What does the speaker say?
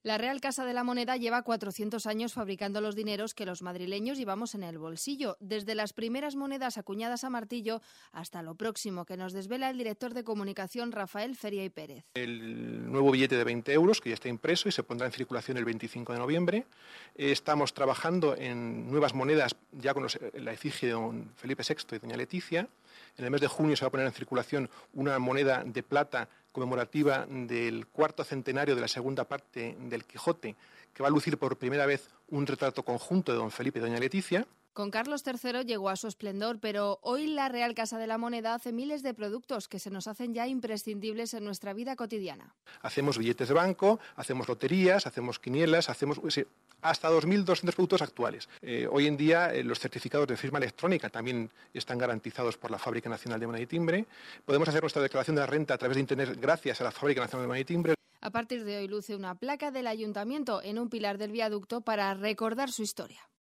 La Real Casa de la Moneda lleva 400 años fabricando los dineros que los madrileños llevamos en el bolsillo, desde las primeras monedas acuñadas a martillo hasta lo próximo que nos desvela el director de comunicación Rafael Feria y Pérez. El nuevo billete de 20 euros que ya está impreso y se pondrá en circulación el 25 de noviembre. Estamos trabajando en nuevas monedas ya con la efigie de don Felipe VI y doña Leticia. En el mes de junio se va a poner en circulación una moneda de plata conmemorativa del cuarto centenario de la segunda parte del Quijote, que va a lucir por primera vez un retrato conjunto de don Felipe y doña Leticia. Con Carlos III llegó a su esplendor, pero hoy la Real Casa de la Moneda hace miles de productos que se nos hacen ya imprescindibles en nuestra vida cotidiana. Hacemos billetes de banco, hacemos loterías, hacemos quinielas, hacemos hasta 2.200 productos actuales. Hoy en día los certificados de firma electrónica también están garantizados por la Fábrica Nacional de Moneda y Timbre. Podemos hacer nuestra declaración de la renta a través de Internet gracias a la Fábrica Nacional de Moneda y Timbre. A partir de hoy luce una placa del Ayuntamiento en un pilar del viaducto para recordar su historia.